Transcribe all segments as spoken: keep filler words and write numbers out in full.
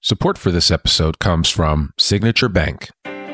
Support for this episode comes from Signature Bank.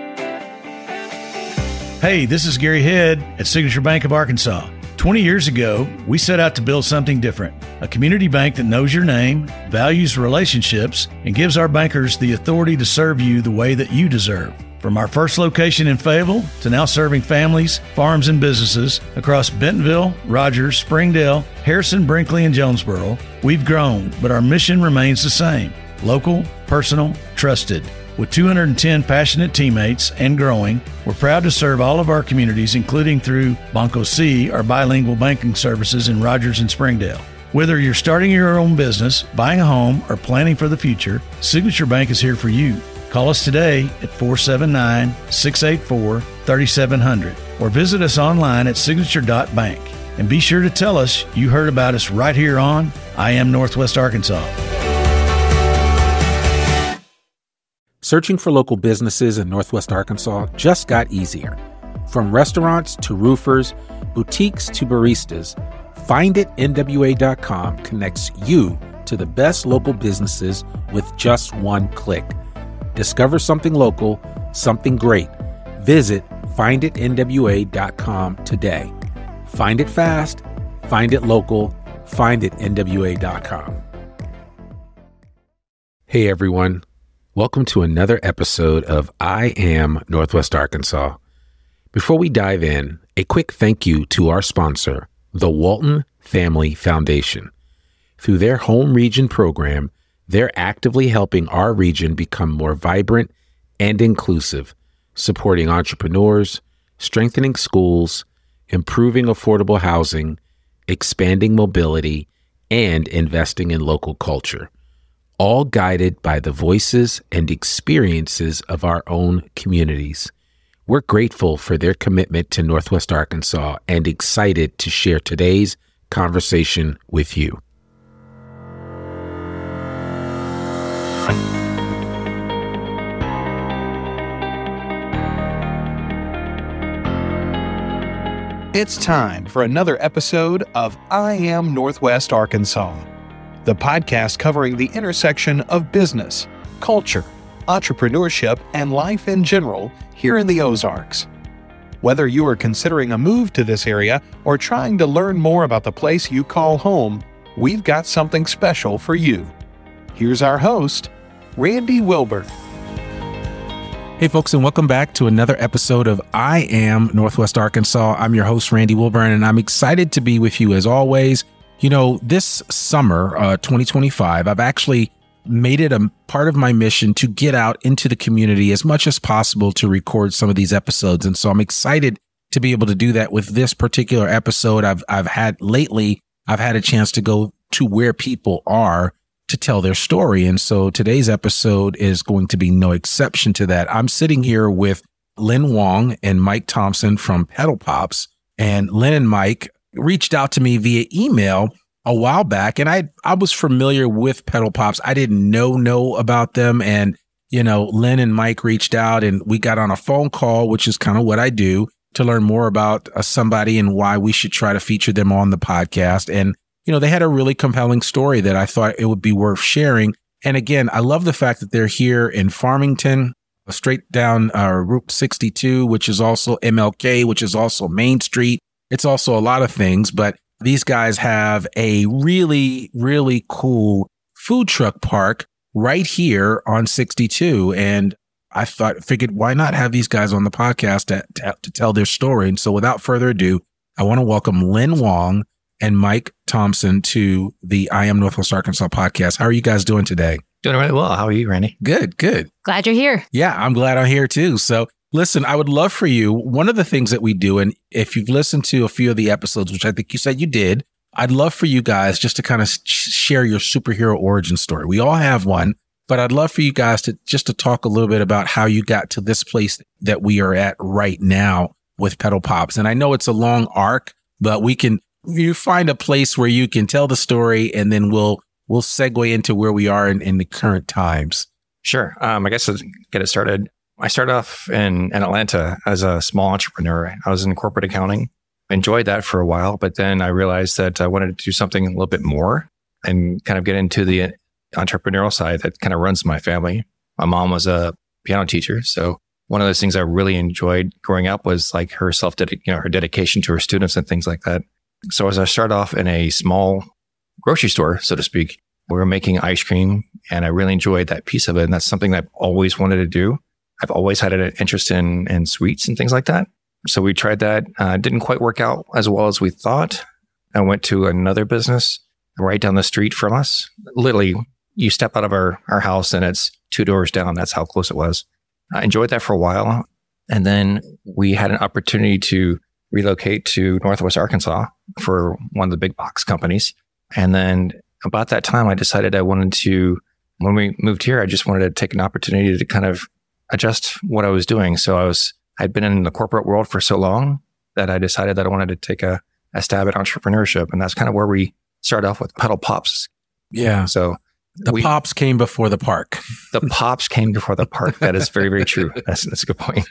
Hey, this is Gary Head at Signature Bank of Arkansas. twenty years ago, we set out to build something different, a community bank that knows your name, values relationships, and gives our bankers the authority to serve you the way that you deserve. From our first location in Fayetteville to now serving families, farms, and businesses across Bentonville, Rogers, Springdale, Harrison, Brinkley, and Jonesboro, we've grown, but our mission remains the same: local, personal, trusted. With two hundred ten passionate teammates and growing, we're proud to serve all of our communities, including through Banco C, our bilingual banking services in Rogers and Springdale. Whether you're starting your own business, buying a home, or planning for the future, Signature Bank is here for you. Call us today at four seven nine, six eight four, three seven zero zero or visit us online at signature dot bank. And be sure to tell us you heard about us right here on I Am Northwest Arkansas. Searching for local businesses in Northwest Arkansas just got easier. From restaurants to roofers, boutiques to baristas, find it N W A dot com connects you to the best local businesses with just one click. Discover something local, something great. Visit find it N W A dot com today. Find it fast, find it local, find it N W A dot com. Hey everyone. Welcome to another episode of I Am Northwest Arkansas. Before we dive in, a quick thank you to our sponsor, the Walton Family Foundation. Through their home region program, they're actively helping our region become more vibrant and inclusive, supporting entrepreneurs, strengthening schools, improving affordable housing, expanding mobility, and investing in local culture. All guided by the voices and experiences of our own communities. We're grateful for their commitment to Northwest Arkansas and excited to share today's conversation with you. It's time for another episode of I Am Northwest Arkansas, the podcast covering the intersection of business, culture, entrepreneurship, and life in general here in the Ozarks. Whether you are considering a move to this area or trying to learn more about the place you call home, we've got something special for you. Here's our host, Randy Wilburn. Hey folks, and welcome back to another episode of I Am Northwest Arkansas. I'm your host, Randy Wilburn, and I'm excited to be with you as always. You know, this summer, uh, twenty twenty-five, I've actually made it a part of my mission to get out into the community as much as possible to record some of these episodes. And so I'm excited to be able to do that with this particular episode. I've, I've had lately, I've had a chance to go to where people are to tell their story. And so today's episode is going to be no exception to that. I'm sitting here with Lynn Wong and Mike Thompson from Petal Pops, and Lynn and Mike reached out to me via email a while back, and I I was familiar with Petal Pops. I didn't know know about them, and you know, Lynn and Mike reached out, and we got on a phone call, which is kind of what I do, to learn more about uh, somebody and why we should try to feature them on the podcast. And you know, they had a really compelling story that I thought it would be worth sharing. And again, I love the fact that they're here in Farmington, straight down uh, Route sixty-two, which is also M L K, which is also Main Street. It's also a lot of things, but these guys have a really, really cool food truck park right here on sixty-two. And I thought, figured, why not have these guys on the podcast to, to, to tell their story? And so without further ado, I want to welcome Lynn Wong and Mike Thompson to the I Am Northwest Arkansas podcast. How are you guys doing today? Doing really well. How are you, Randy? Good, good. Glad you're here. Yeah, I'm glad I'm here too. So listen, I would love for you, one of the things that we do, and if you've listened to a few of the episodes, which I think you said you did, I'd love for you guys just to kind of sh- share your superhero origin story. We all have one, but I'd love for you guys to just to talk a little bit about how you got to this place that we are at right now with Petal Pops. And I know it's a long arc, but we can, you find a place where you can tell the story, and then we'll we'll segue into where we are in, in the current times. Sure. Um, I guess to get it started, I started off in, in Atlanta as a small entrepreneur. I was in corporate accounting. Enjoyed that for a while, but then I realized that I wanted to do something a little bit more and kind of get into the entrepreneurial side that kind of runs my family. My mom was a piano teacher. So one of those things I really enjoyed growing up was like her self dedication, you know, her dedication to her students and things like that. So as I started off in a small grocery store, so to speak, we were making ice cream and I really enjoyed that piece of it. And that's something that I've always wanted to do. I've always had an interest in, in sweets and things like that. So we tried that. Uh, didn't quite work out as well as we thought. I went to another business right down the street from us. Literally, you step out of our, our house and it's two doors down. That's how close it was. I enjoyed that for a while. And then we had an opportunity to relocate to Northwest Arkansas for one of the big box companies. And then about that time, I decided I wanted to, when we moved here, I just wanted to take an opportunity to kind of adjust what I was doing. So I was, I'd been in the corporate world for so long that I decided that I wanted to take a, a stab at entrepreneurship. And that's kind of where we started off with Pedal Pops. Yeah. So the we, Pops came before the park. The Pops came before the park. That is very, very true. That's, that's a good point.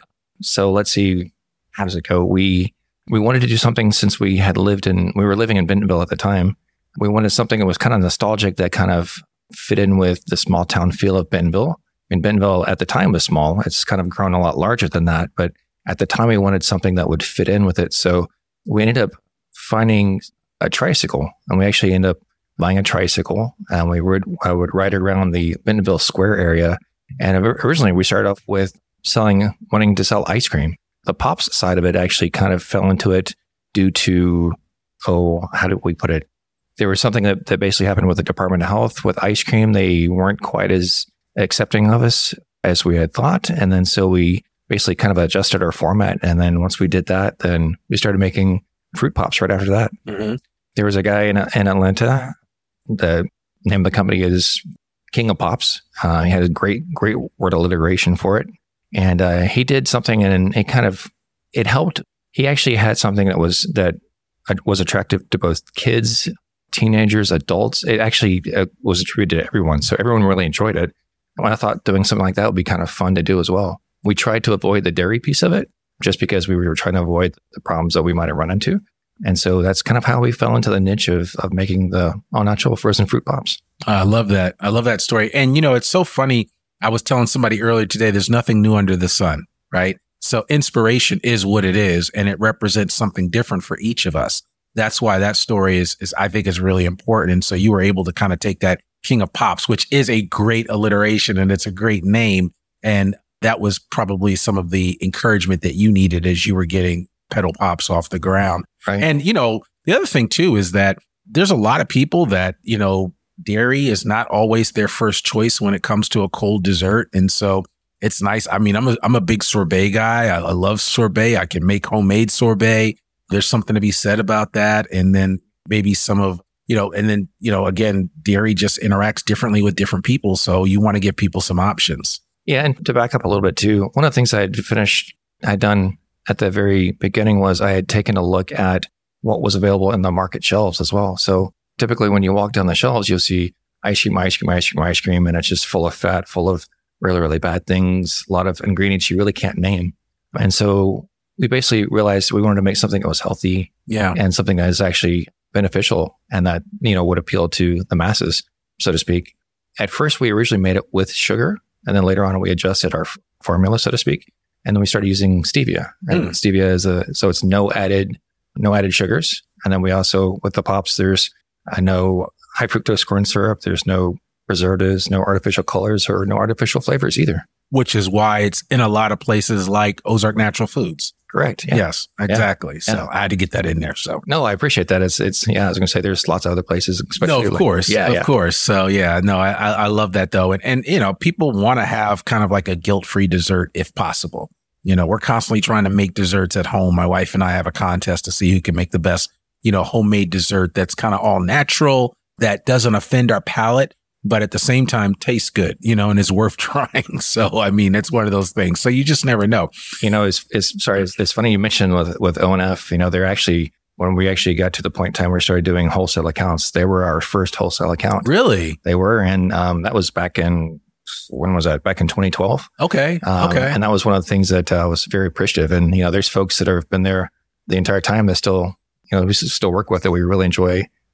So let's see. How does it go? We, we wanted to do something since we had lived in, we were living in Bentonville at the time. We wanted something that was kind of nostalgic that kind of fit in with the small town feel of Bentonville. And Bentonville at the time was small. It's kind of grown a lot larger than that. But at the time, we wanted something that would fit in with it. So we ended up finding a tricycle. And we actually ended up buying a tricycle. And we would, I would ride around the Bentonville Square area. And originally, we started off with selling, wanting to sell ice cream. The Pops side of it actually kind of fell into it due to, oh, how did we put it? There was something that, that basically happened with the Department of Health with ice cream. They weren't quite as accepting of us as we had thought. And then so we basically kind of adjusted our format. And then once we did that, then we started making fruit pops right after that. Mm-hmm. There was a guy in, in Atlanta. The name of the company is King of Pops. Uh, he had a great, great word alliteration for it. And uh, he did something and it kind of, it helped. He actually had something that was, that was attractive to both kids, teenagers, adults. It actually uh, was attributed to everyone. So everyone really enjoyed it. And I thought doing something like that would be kind of fun to do as well. We tried to avoid the dairy piece of it just because we were trying to avoid the problems that we might have run into. And so that's kind of how we fell into the niche of, of making the all natural frozen fruit pops. I love that. I love that story. And, you know, it's so funny. I was telling somebody earlier today, there's nothing new under the sun, right? So inspiration is what it is, and it represents something different for each of us. That's why that story is, is I think is really important. And so you were able to kind of take that King of Pops, which is a great alliteration and it's a great name. And that was probably some of the encouragement that you needed as you were getting Pedal Pops off the ground. Right. And, you know, the other thing too is that there's a lot of people that, you know, dairy is not always their first choice when it comes to a cold dessert. And so it's nice. I mean, I'm a, I'm a big sorbet guy. I, I love sorbet. I can make homemade sorbet. There's something to be said about that. And then maybe some of, you know, and then, you know, again, dairy just interacts differently with different people. So you want to give people some options. Yeah. And to back up a little bit too, one of the things I had finished, I'd done at the very beginning was I had taken a look at what was available in the market shelves as well. So typically when you walk down the shelves, you'll see ice cream, ice cream, ice cream, ice cream, and it's just full of fat, full of really, really bad things, a lot of ingredients you really can't name. And so we basically realized we wanted to make something that was healthy, yeah, and something that is actually beneficial and that, you know, would appeal to the masses, so to speak. At first, we originally made it with sugar, and then later on, we adjusted our f- formula, so to speak, and then we started using stevia. And mm. stevia is a so it's no added, no added sugars. And then we also with the pops, there's uh, no high fructose corn syrup. There's no preservatives, no artificial colors, or no artificial flavors either. Which is why it's in a lot of places like Ozark Natural Foods. Correct. Yeah. Yes, exactly. Yeah. So yeah. I had to get that in there. So no, I appreciate that. It's, it's, yeah, I was going to say there's lots of other places, especially. No, of like, course. Yeah. Of yeah. course. So yeah, no, I, I love that though. And, and, you know, people want to have kind of like a guilt-free dessert if possible. You know, we're constantly trying to make desserts at home. My wife and I have a contest to see who can make the best, you know, homemade dessert that's kind of all natural, that doesn't offend our palate, but at the same time tastes good, you know, and is worth trying. So, I mean, it's one of those things. So you just never know. You know, it's, it's sorry, it's, it's funny you mentioned with, with O N F, you know, they're actually, when we actually got to the point in time where we started doing wholesale accounts, they were our first wholesale account. Really? They were. And um, that was back in, when was that? Back in twenty twelve. Okay. Um, okay. And that was one of the things that I uh, was very appreciative. And, you know, there's folks that have been there the entire time that still, you know, we still work with that we really enjoy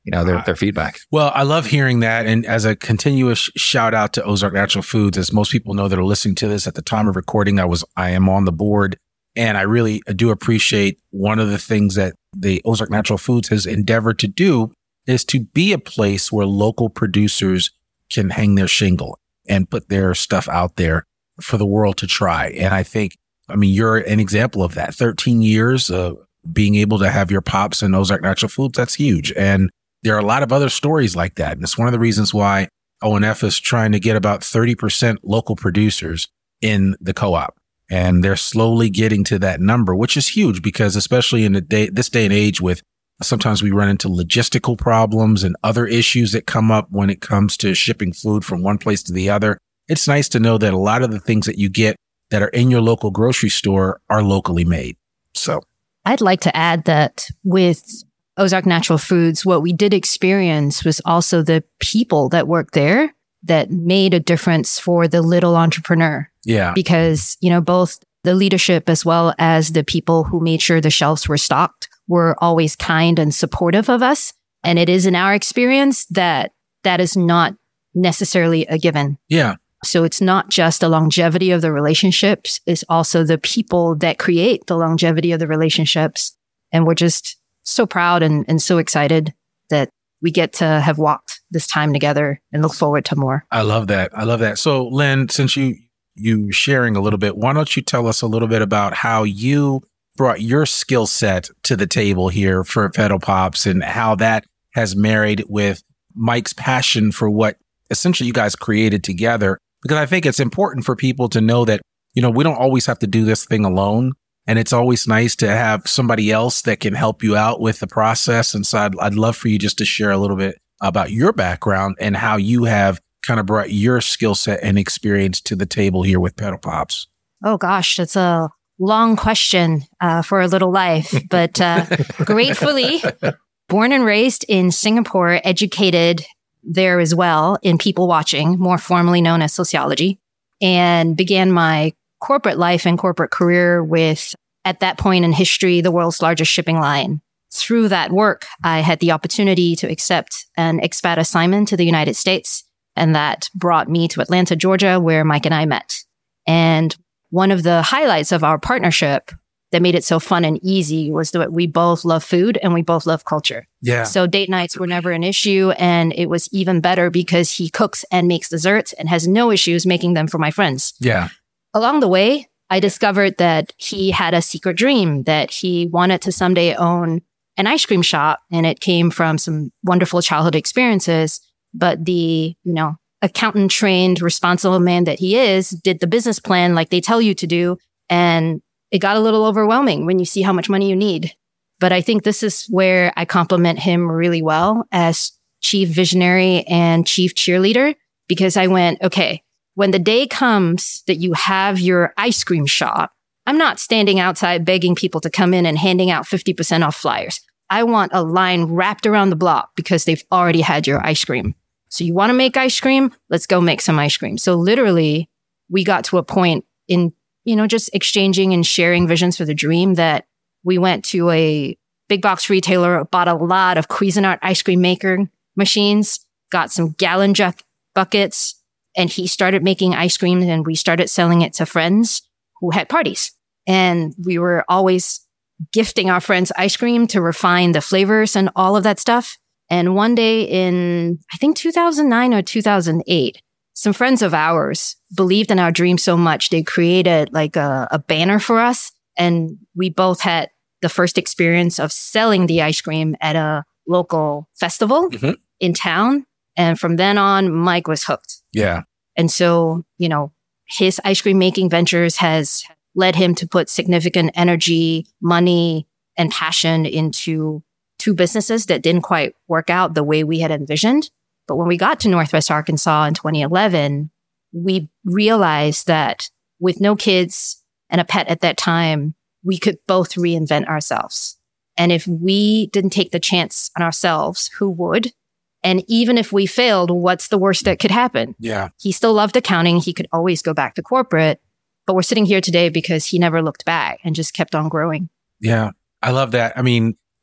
you know, their, their feedback. Well, I love hearing that. And as a continuous shout out to Ozark Natural Foods, as most people know that are listening to this at the time of recording, I was, I am on the board. And I really do appreciate one of the things that the Ozark Natural Foods has endeavored to do is to be a place where local producers can hang their shingle and put their stuff out there for the world to try. And I think, I mean, you're an example of that. thirteen years of being able to have your pops in Ozark Natural Foods, that's huge. And there are a lot of other stories like that. And it's one of the reasons why O N F is trying to get about thirty percent local producers in the co-op. And they're slowly getting to that number, which is huge because especially in the day, this day and age with sometimes we run into logistical problems and other issues that come up when it comes to shipping food from one place to the other. It's nice to know that a lot of the things that you get that are in your local grocery store are locally made. So I'd like to add that with Ozark Natural Foods, what we did experience was also the people that worked there that made a difference for the little entrepreneur. Yeah. Because, you know, both the leadership as well as the people who made sure the shelves were stocked were always kind and supportive of us. And it is in our experience that that is not necessarily a given. Yeah. So it's not just the longevity of the relationships, it's also the people that create the longevity of the relationships. And we're just so proud and, and so excited that we get to have walked this time together and look forward to more. I love that. I love that. So Lynn, since you, you sharing a little bit, why don't you tell us a little bit about how you brought your skill set to the table here for Petal Pops and how that has married with Mike's passion for what essentially you guys created together. Because I think it's important for people to know that, you know, we don't always have to do this thing alone. And it's always nice to have somebody else that can help you out with the process. And so I'd, I'd love for you just to share a little bit about your background and how you have kind of brought your skill set and experience to the table here with Petal Pops. Oh, gosh, that's a long question uh, for a little life. But uh, gratefully, born and raised in Singapore, educated there as well in people watching, more formally known as sociology, and began my corporate life and corporate career with, at that point in history, the world's largest shipping line. Through that work, I had the opportunity to accept an expat assignment to the United States, and that brought me to Atlanta, Georgia, where Mike and I met. And one of the highlights of our partnership that made it so fun and easy was that we both love food and we both love culture. Yeah. So date nights were never an issue. And it was even better because he cooks and makes desserts and has no issues making them for my friends. Yeah. Along the way, I discovered that he had a secret dream that he wanted to someday own an ice cream shop. And it came from some wonderful childhood experiences. But the, you know, accountant trained, responsible man that he is did the business plan like they tell you to do. And it got a little overwhelming when you see how much money you need. But I think this is where I compliment him really well as chief visionary and chief cheerleader, because I went, okay, when the day comes that you have your ice cream shop, I'm not standing outside begging people to come in and handing out fifty percent off flyers. I want a line wrapped around the block because they've already had your ice cream. So you want to make ice cream? Let's go make some ice cream. So literally, we got to a point in, you know, just exchanging and sharing visions for the dream that we went to a big box retailer, bought a lot of Cuisinart ice cream maker machines, got some gallon ju- buckets, and he started making ice cream and we started selling it to friends who had parties. And we were always gifting our friends ice cream to refine the flavors and all of that stuff. And one day in, I think two thousand nine or two thousand eight, some friends of ours believed in our dream so much, they created like a, a banner for us. And we both had the first experience of selling the ice cream at a local festival mm-hmm. in town. And from then on, Mike was hooked. Yeah. And so, you know, his ice cream making ventures has led him to put significant energy, money, and passion into two businesses that didn't quite work out the way we had envisioned. But when we got to Northwest Arkansas in twenty eleven, we realized that with no kids and a pet at that time, we could both reinvent ourselves. And if we didn't take the chance on ourselves, who would? And even if we failed, what's the worst that could happen? Yeah. He still loved accounting. He could always go back to corporate. But we're sitting here today because he never looked back and just kept on growing. Yeah. I love that. I mean,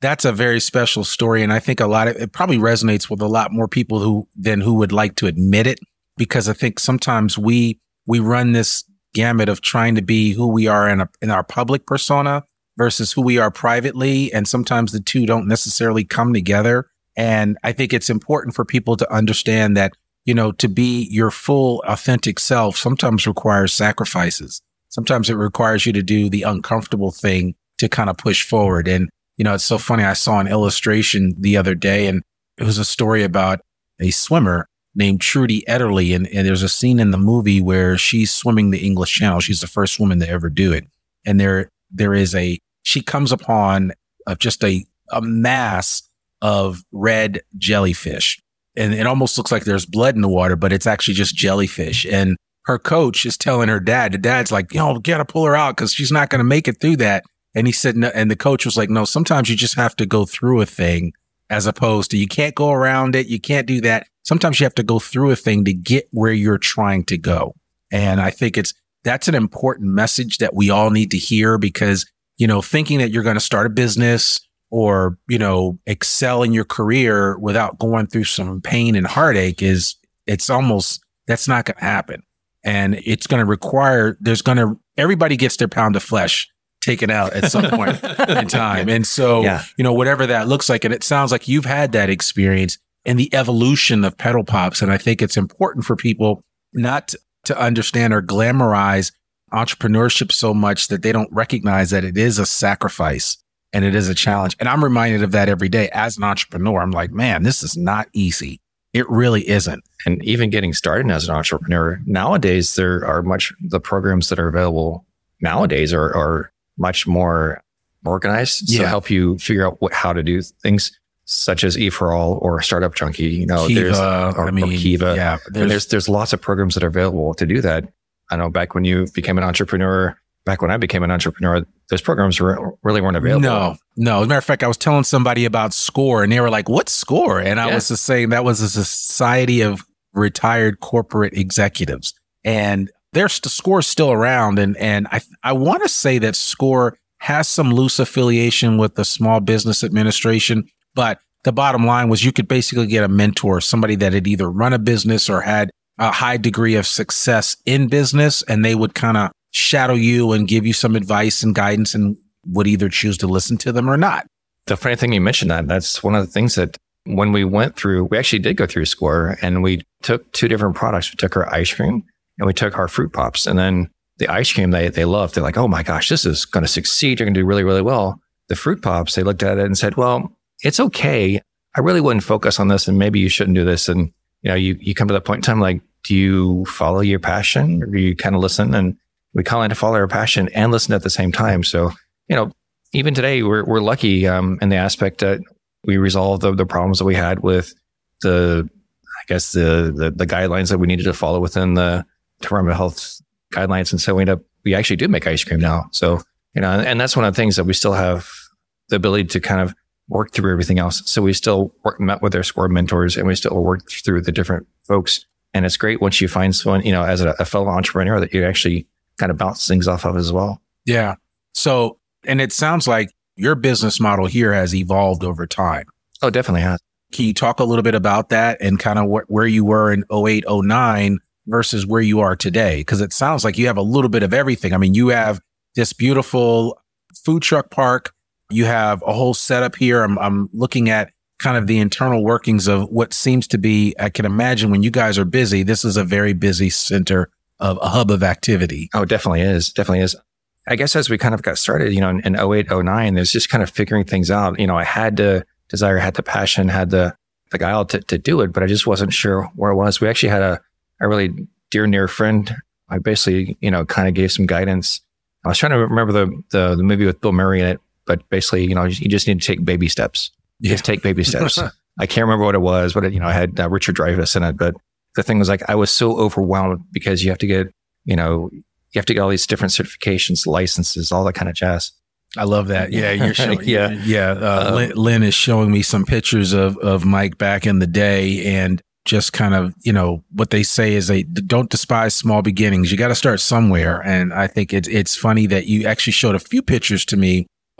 that's a very special story. And I think a lot of it probably resonates with a lot more people who than who would like to admit it, because I think sometimes we we run this gamut of trying to be who we are in a, in our public persona versus who we are privately. And sometimes the two don't necessarily come together. And I think it's important for people to understand that, you know, to be your full authentic self sometimes requires sacrifices. Sometimes it requires you to do the uncomfortable thing to kind of push forward. And, you know, it's so funny. I saw an illustration the other day, and it was a story about a swimmer named Trudy Ederle. And, and there's a scene in the movie where she's swimming the English Channel. She's the first woman to ever do it. And there, there is a, she comes upon uh, just a, a mass of red jellyfish. And it almost looks like there's blood in the water, but it's actually just jellyfish. And her coach is telling her dad, the dad's like, you know, gotta pull her out because she's not going to make it through that. And he said, no, and the coach was like, no, sometimes you just have to go through a thing, as opposed to you can't go around it. You can't do that. Sometimes you have to go through a thing to get where you're trying to go. And I think it's, that's an important message that we all need to hear, because, you know, thinking that you're going to start a business or, you know, excel in your career without going through some pain and heartache is, it's almost, that's not going to happen. And it's going to require, there's going to, everybody gets their pound of flesh taken out at some point in time. And so, yeah. you know, whatever that looks like, and it sounds like you've had that experience in the evolution of Pedal Pops. And I think it's important for people not to understand or glamorize entrepreneurship so much that they don't recognize that it is a sacrifice and it is a challenge. And I'm reminded of that every day as an entrepreneur. I'm like, man, this is not easy. It really isn't. And even getting started as an entrepreneur, nowadays, there are much, the programs that are available nowadays are, are much more organized. Yeah. So help you figure out what, how to do things, such as E for All or Startup Junkie, you know, Kiva, there's, or, I mean, or Kiva. Yeah, there's, there's, there's lots of programs that are available to do that. I know back when you became an entrepreneur, back when I became an entrepreneur, those programs were, really weren't available. No, no. As a matter of fact, I was telling somebody about SCORE and they were like, what's SCORE? And I yeah. was just saying that was a society of retired corporate executives. And there's the SCORE still around. And, and I, I want to say that SCORE has some loose affiliation with the Small Business Administration, but the bottom line was you could basically get a mentor, somebody that had either run a business or had a high degree of success in business, and they would kind of shadow you and give you some advice and guidance, and would either choose to listen to them or not. The funny thing you mentioned that, that's one of the things that when we went through, we actually did go through SCORE, and we took two different products. We took our ice cream and we took our fruit pops. And then the ice cream, they, they loved. They're like, oh my gosh, this is going to succeed. You're going to do really, really well. The fruit pops, they looked at it and said, well, it's okay. I really wouldn't focus on this, and maybe you shouldn't do this. And, you know, you, you come to that point in time, like, do you follow your passion, or do you kind of listen? And we kind of to follow our passion and listen at the same time. So, you know, even today, we're we're lucky um, in the aspect that we resolved the, the problems that we had with the, I guess, the, the the guidelines that we needed to follow within the Department of Health guidelines. And so we end up, we actually do make ice cream now. So, you know, and, and that's one of the things that we still have the ability to kind of work through everything else. So we still work, met with our SCORE mentors, and we still work through the different folks. And it's great once you find someone, you know, as a, a fellow entrepreneur that you actually kind of bounce things off of as well. Yeah. So, and it sounds like your business model here has evolved over time. Oh, definitely has. Can you talk a little bit about that and kind of wh- where you were in oh eight, oh nine versus where you are today? Because it sounds like you have a little bit of everything. I mean, you have this beautiful food truck park. You have a whole setup here. I'm, I'm looking at kind of the internal workings of what seems to be, I can imagine when you guys are busy, this is a very busy center of a hub of activity. Oh, definitely is. Definitely is. I guess as we kind of got started, you know, in, in oh eight, oh nine, there's just kind of figuring things out. You know, I had the desire, had the passion, had the, the guile to, to do it, but I just wasn't sure where it was. We actually had a, a really dear, near friend. I basically, you know, kind of gave some guidance. I was trying to remember the, the, the movie with Bill Murray in it, but basically, you know, you just need to take baby steps. Yeah. Just take baby steps. I can't remember what it was, but it, you know, I had uh, Richard Dreyfuss in it. But the thing was, like, I was so overwhelmed because you have to get, you know, you have to get all these different certifications, licenses, all that kind of jazz. I love that. Yeah, you're showing. yeah, yeah. Uh, um, Lynn, Lynn is showing me some pictures of of Mike back in the day, and just kind of, you know, what they say is they don't despise small beginnings. You got to start somewhere, and I think it's it's funny that you actually showed a few pictures to me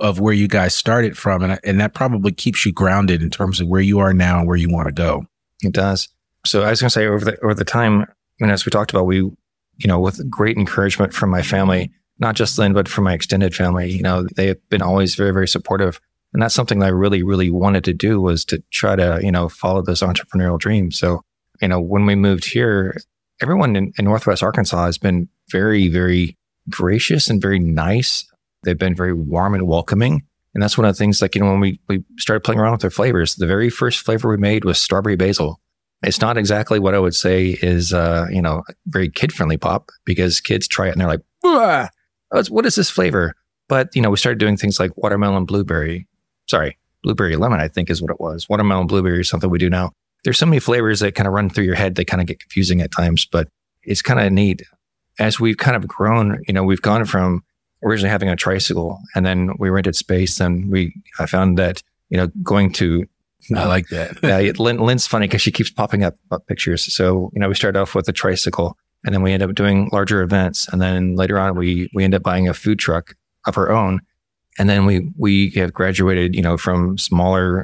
of where you guys started from. And, and that probably keeps you grounded in terms of where you are now and where you want to go. It does. So I was going to say over the, over the time, and as we talked about, we, you know, with great encouragement from my family, not just Lynn, but from my extended family, you know, they have been always very, very supportive. And that's something that I really, really wanted to do, was to try to, you know, follow this entrepreneurial dream. So, you know, when we moved here, everyone in, in Northwest Arkansas has been very, very gracious and very nice. They've been very warm and welcoming. And that's one of the things, like, you know, when we, we started playing around with their flavors, the very first flavor we made was strawberry basil. It's not exactly what I would say is, uh, you know, a very kid-friendly pop, because kids try it and they're like, "Wah! What is this flavor?" But, you know, we started doing things like watermelon blueberry. Sorry, blueberry lemon, I think is what it was. Watermelon blueberry is something we do now. There's so many flavors that kind of run through your head. They kind of get confusing at times, but it's kind of neat. As we've kind of grown, you know, we've gone from originally having a tricycle, and then we rented space. And we, I found that, you know, going to, I like that. yeah, Lynn, Lynn's funny because she keeps popping up, up pictures. So, you know, we started off with a tricycle, and then we ended up doing larger events. And then later on, we, we ended up buying a food truck of our own. And then we, we have graduated, you know, from smaller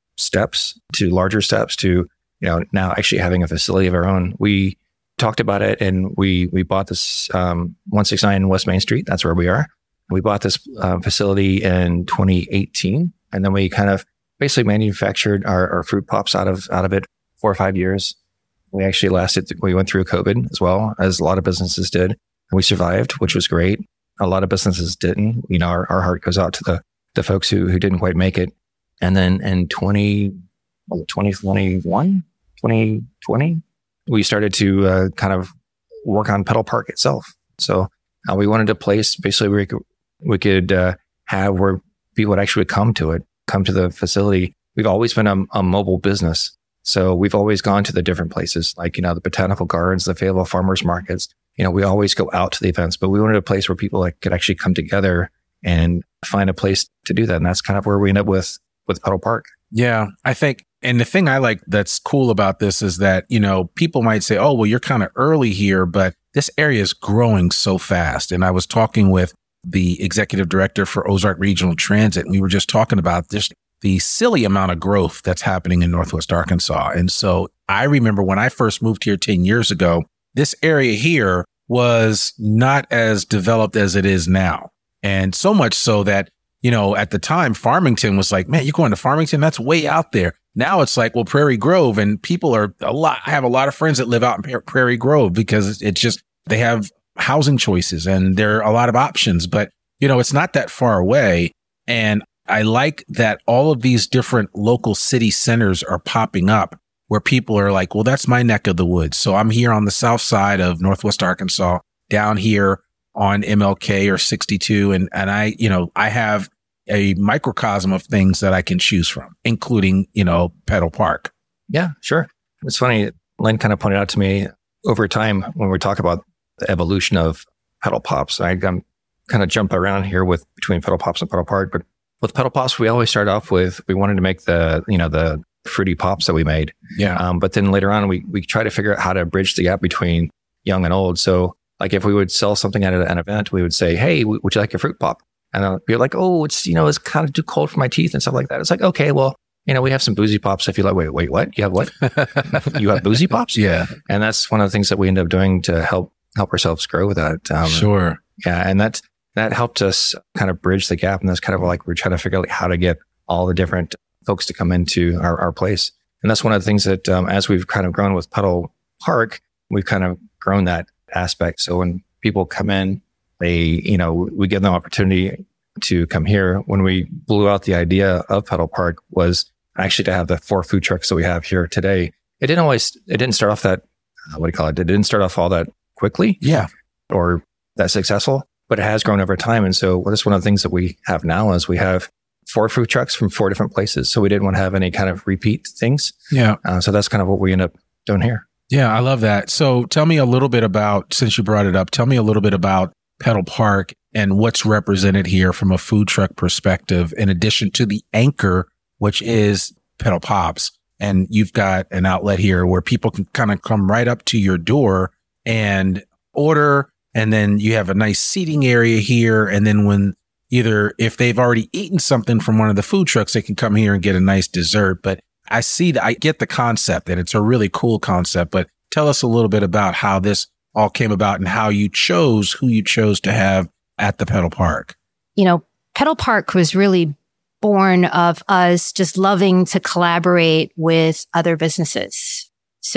steps to larger steps to, you know, now actually having a facility of our own. We talked about it, and we, we bought this, um, one sixty-nine West Main Street. That's where we are. We bought this uh, facility in twenty eighteen. And then we kind of basically manufactured our, our fruit pops out of, out of it four or five years. We actually lasted, we went through COVID as well, as a lot of businesses did. And we survived, which was great. A lot of businesses didn't. You know, our, our heart goes out to the, the folks who, who didn't quite make it. And then in twenty, twenty twenty-one, twenty twenty, we started to uh, kind of work on Petal Park itself. So uh, we wanted a place basically where we could, we could uh, have where people would actually come to it, come to the facility. We've always been a, a mobile business. So we've always gone to the different places, like, you know, the botanical gardens, the Fayetteville farmers markets. You know, we always go out to the events, but we wanted a place where people like could actually come together and find a place to do that. And that's kind of where we end up with, with Petal Park. Yeah, I think, and the thing I like that's cool about this is that, you know, people might say, oh, well, you're kind of early here, but this area is growing so fast. And I was talking with the executive director for Ozark Regional Transit, and we were just talking about this, the silly amount of growth that's happening in Northwest Arkansas. And so I remember when I first moved here ten years ago, this area here was not as developed as it is now. And so much so that, you know, at the time, Farmington was like, man, you're going to Farmington? That's way out there. Now it's like, well, Prairie Grove, and people are a lot, I have a lot of friends that live out in Prairie Grove because it's just, they have housing choices and there are a lot of options, but, you know, it's not that far away. And I like that all of these different local city centers are popping up where people are like, well, that's my neck of the woods. So I'm here on the south side of Northwest Arkansas, down here on M L K or sixty-two. And, and I, you know, I have a microcosm of things that I can choose from, including, you know, Petal Park. Yeah, sure. It's funny. Lynn kind of pointed out to me over time when we talk about the evolution of Petal Pops. I, I'm kind of jump around here with between Petal Pops and Petal Park, but with Petal Pops, we always start off with, we wanted to make the, you know, the fruity pops that we made. Yeah. Um, but then later on, we, we try to figure out how to bridge the gap between young and old. So like if we would sell something at an event, we would say, hey, would you like a fruit pop? And uh, you're like, oh, it's, you know, it's kind of too cold for my teeth and stuff like that. It's like, okay, well, you know, we have some boozy pops. If you're like, wait, wait, what? You have what? You have boozy pops? Yeah. And that's one of the things that we end up doing to help, help ourselves grow with that. Um, sure. Yeah. And that, that helped us kind of bridge the gap. And that's kind of like, we're trying to figure out how to get all the different folks to come into our, our place. And that's one of the things that, um, as we've kind of grown with Petal Park, we've kind of grown that aspect. So when people come in, they, you know, we give them opportunity to come here. When we blew out the idea of Petal Park was actually to have the four food trucks that we have here today. It didn't always, it didn't start off that, uh, what do you call it? It didn't start off all that quickly. Yeah. Or that successful, but it has grown over time. And so well, that's one of the things that we have now is we have four food trucks from four different places. So we didn't want to have any kind of repeat things. Yeah. Uh, so that's kind of what we end up doing here. Yeah, I love that. So tell me a little bit about, since you brought it up, tell me a little bit about Petal Park and what's represented here from a food truck perspective, in addition to the anchor, which is Petal Pops. And you've got an outlet here where people can kind of come right up to your door and order. And then you have a nice seating area here. And then when, either if they've already eaten something from one of the food trucks, they can come here and get a nice dessert. But I see that I get the concept and it's a really cool concept, but tell us a little bit about how this all came about and how you chose who you chose to have at the Pedal Park. You know, Pedal Park was really born of us just loving to collaborate with other businesses.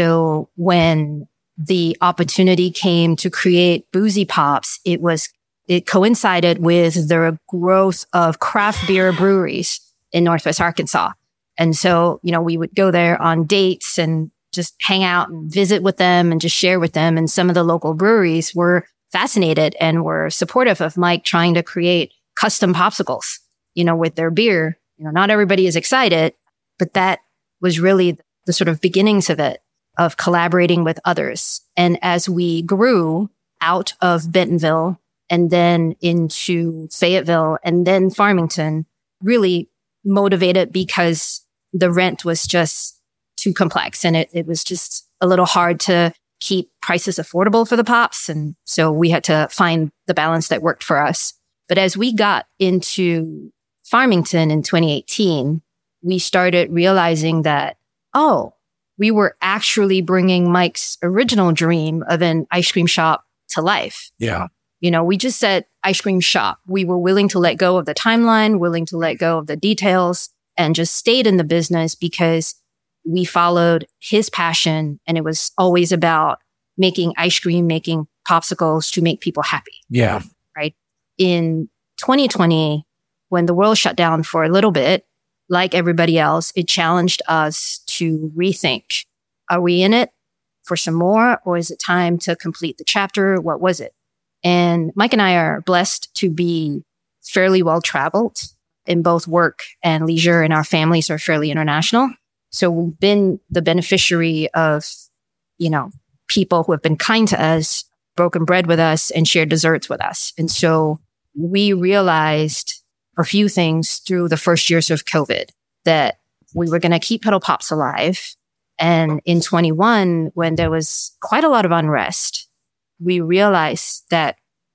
So when the opportunity came to create Boozy Pops, it was, it coincided with the growth of craft beer breweries in Northwest Arkansas. And so, you know, we would go there on dates and just hang out and visit with them and just share with them. And some of the local breweries were fascinated and were supportive of Mike trying to create custom popsicles, you know, with their beer. You know, not everybody is excited, but that was really the sort of beginnings of it, of collaborating with others. And as we grew out of Bentonville and then into Fayetteville and then Farmington, really motivated because the rent was just too complex and it, it was just a little hard to keep prices affordable for the pops. And so we had to find the balance that worked for us. But as we got into Farmington in twenty eighteen, we started realizing that, oh, we were actually bringing Mike's original dream of an ice cream shop to life. Yeah. You know, we just said ice cream shop. We were willing to let go of the timeline, willing to let go of the details, and just stayed in the business because we followed his passion. And it was always about making ice cream, making popsicles to make people happy. Yeah. Right. In twenty twenty, when the world shut down for a little bit, like everybody else, it challenged us to rethink. Are we in it for some more, or is it time to complete the chapter? What was it? And Mike and I are blessed to be fairly well traveled in both work and leisure, and our families are fairly international. So we've been the beneficiary of, you know, people who have been kind to us, broken bread with us, and shared desserts with us. And so we realized a few things through the first years of COVID, that we were going to keep Pedal Pops alive. And in twenty-one, when there was quite a lot of unrest, we realized that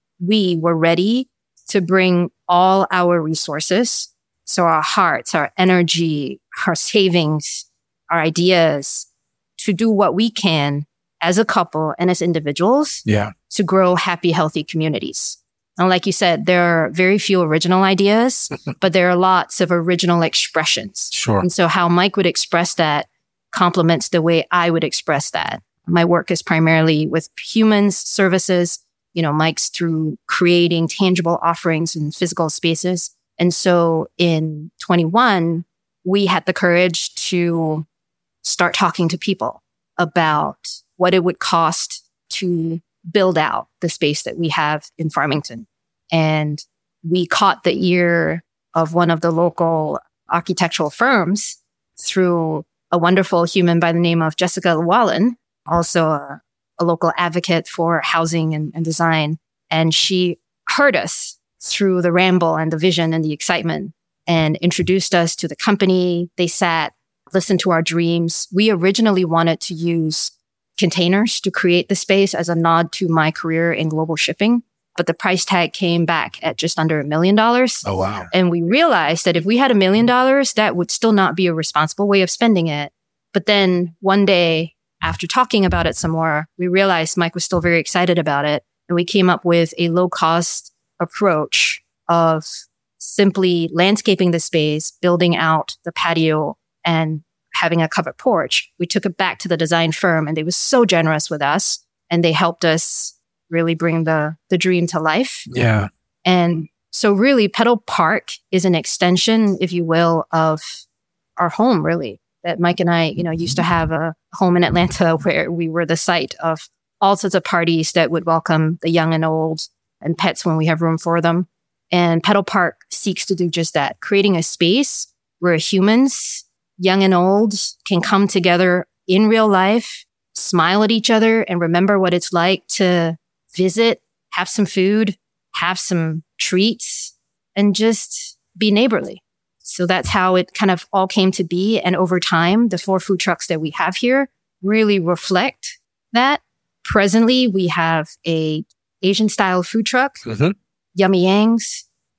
we were ready to bring all our resources. So our hearts, our energy, our savings, our ideas, to do what we can as a couple and as individuals Yeah. to grow happy, healthy communities. And like you said, there are very few original ideas, but there are lots of original expressions. Sure. And so how Mike would express that complements the way I would express that. My work is primarily with humans, services. You know, Mike's through creating tangible offerings in physical spaces. And so in twenty-one, we had the courage to start talking to people about what it would cost to build out the space that we have in Farmington. And we caught the ear of one of the local architectural firms through a wonderful human by the name of Jessica Wallen, also a, a local advocate for housing and, and design. And she heard us through the ramble and the vision and the excitement and introduced us to the company. They sat, listened to our dreams. We originally wanted to use containers to create the space as a nod to my career in global shipping, but the price tag came back at just under a million dollars. Oh, wow. And we realized that if we had a million dollars, that would still not be a responsible way of spending it. But then one day, after talking about it some more, we realized Mike was still very excited about it. And we came up with a low cost approach of simply landscaping the space, building out the patio, and having a covered porch. We took it back to the design firm, and they were so generous with us, and they helped us really bring the, the dream to life. Yeah. And so really Pedal Park is an extension, if you will, of our home, really, that Mike and I, you know, used to have a home in Atlanta where we were the site of all sorts of parties that would welcome the young and old and pets when we have room for them. And Pedal Park seeks to do just that, creating a space where humans, young and old, can come together in real life, smile at each other, and remember what it's like to visit, have some food, have some treats, and just be neighborly. So that's how it kind of all came to be. And over time, the four food trucks that we have here really reflect that. Presently, we have a Asian style food truck, Mm-hmm. Yummy Yangs.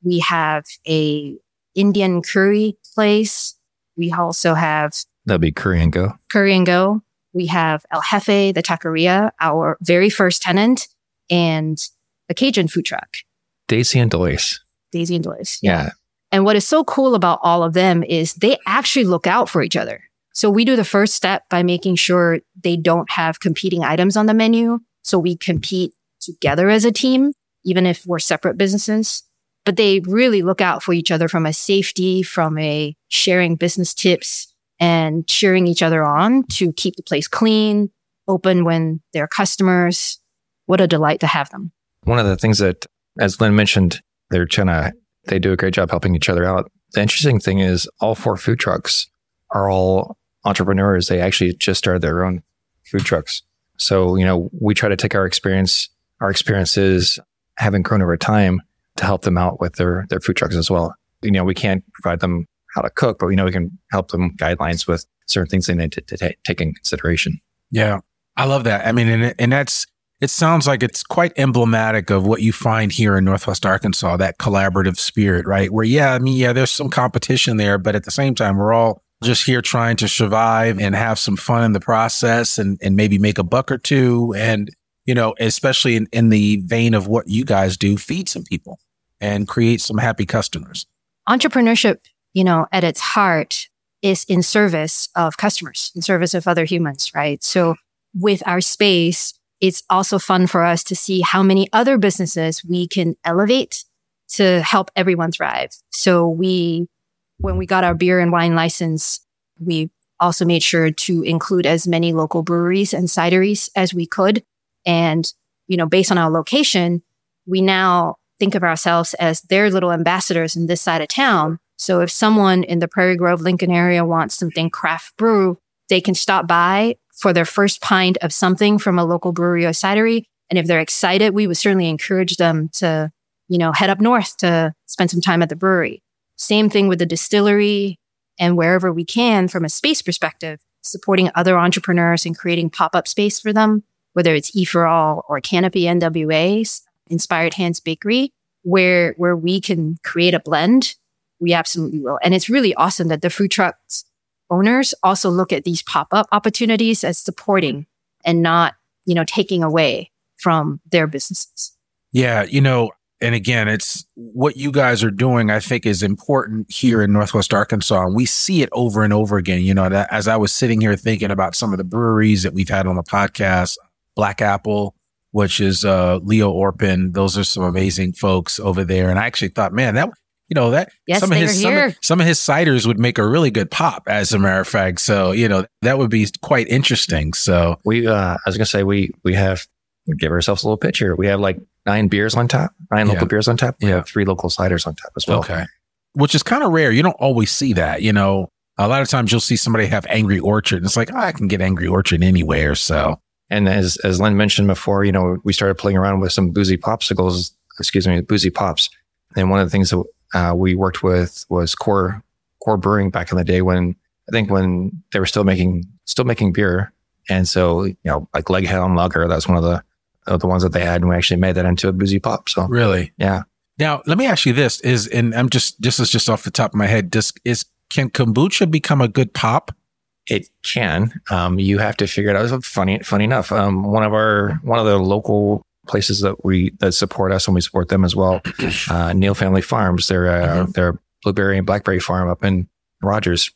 We have a Indian curry place. We also have That'd be Curry and Go. Curry and Go. We have El Jefe, the taqueria, our very first tenant, and the Cajun food truck. Daisy and Doyce. Daisy and Doyce. Yeah. And what is so cool about all of them is they actually look out for each other. So we do the first step by making sure they don't have competing items on the menu. So we compete together as a team, even if we're separate businesses. But they really look out for each other from a safety, from a sharing business tips and cheering each other on to keep the place clean, open when they're customers. What a delight to have them. One of the things that, as Lynn mentioned, they're trying to, they do a great job helping each other out. The interesting thing is all four food trucks are all entrepreneurs. They actually just started their own food trucks. So, you know, we try to take our experience, our experiences having grown over time to help them out with their, their food trucks as well. You know, we can't provide them how to cook, but we know we can help them guidelines with certain things they need to, to t- take in consideration. Yeah, I love that. I mean, and, and that's, it sounds like it's quite emblematic of what you find here in Northwest Arkansas, that collaborative spirit, right? Where, yeah, I mean, yeah, there's some competition there, but at the same time, we're all just here trying to survive and have some fun in the process and, and maybe make a buck or two. And, you know, especially in, in the vein of what you guys do, feed some people and create some happy customers. Entrepreneurship, you know, at its heart is in service of customers, in service of other humans, right? So with our space, it's also fun for us to see how many other businesses we can elevate to help everyone thrive. So we, when we got our beer and wine license, we also made sure to include as many local breweries and cideries as we could. And, you know, based on our location, we now think of ourselves as their little ambassadors in this side of town. So if someone in the Prairie Grove, Lincoln area wants something craft brew, they can stop by for their first pint of something from a local brewery or cidery. And if they're excited, we would certainly encourage them to, you know, head up north to spend some time at the brewery. Same thing with the distillery, and wherever we can from a space perspective, supporting other entrepreneurs and creating pop-up space for them, whether it's E for All or Canopy N W A's, Inspired Hands Bakery, where, where we can create a blend, we absolutely will. And it's really awesome that the food trucks owners also look at these pop-up opportunities as supporting and not, you know, taking away from their businesses. Yeah, you know, and again, it's what you guys are doing, I think, is important here in Northwest Arkansas. And we see it over and over again. You know, that as I was sitting here thinking about some of the breweries that we've had on the podcast, Black Apple, which is uh, Leo Orpin. Those are some amazing folks over there. And I actually thought, man, that, you know, that yes, some of his some here. of, some of his ciders would make a really good pop, as a matter of fact. So, you know, that would be quite interesting. So we, uh, I was going to say, we, we have, we give ourselves a little picture. We have like nine beers on tap, nine Yeah. local beers on tap. We Yeah. have three local ciders on tap as well. Okay. Which is kind of rare. You don't always see that. You know, a lot of times you'll see somebody have Angry Orchard. And it's like, oh, I can get Angry Orchard anywhere. So, And as, as Lynn mentioned before, you know, we started playing around with some boozy popsicles, excuse me, boozy pops. And one of the things that uh, we worked with was Core, Core Brewing back in the day when, I think when they were still making, still making beer. And so, you know, like Leghound Lager, that's one of the, of the ones that they had. And we actually made that into a boozy pop. So really? yeah. Now, let me ask you this is, and I'm just, this is just off the top of my head. Does, is, can kombucha become a good pop? It can. Um, you have to figure it out. It's funny, funny enough. Um, one of our, one of the local places that we, that support us and we support them as well, uh, Neal Family Farms, they're, uh, mm-hmm. they're a blueberry and blackberry farm up in Rogers.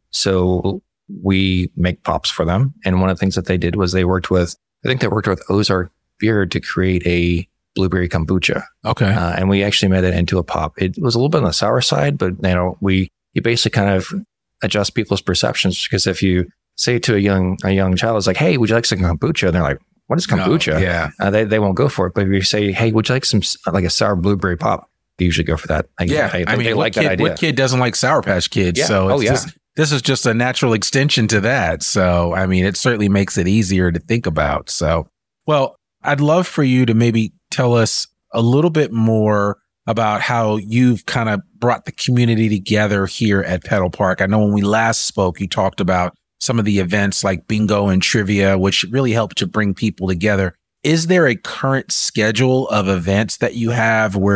So we make pops for them. And one of the things that they did was they worked with, I think they worked with Ozark Beer to create a blueberry kombucha. Okay. Uh, and we actually made it into a pop. It was a little bit on the sour side, but you know, we, you basically kind of adjust people's perceptions, because if you say to a young, a young child, it's like, hey, would you like some kombucha? And they're like, what is kombucha? No, yeah. Uh, they, they won't go for it. But if you say, hey, would you like some, like a sour blueberry pop? They usually go for that. Like, yeah. They, I mean, they what like kid, that idea. What kid doesn't like Sour Patch Kids? Yeah. So oh, it's yeah. just, this is just a natural extension to that. So, I mean, it certainly makes it easier to think about. So, well, I'd love for you to maybe tell us a little bit more about how you've kind of brought the community together here at Pedal Park. I know when we last spoke, you talked about some of the events like bingo and trivia, which really helped to bring people together. Is there a current schedule of events that you have where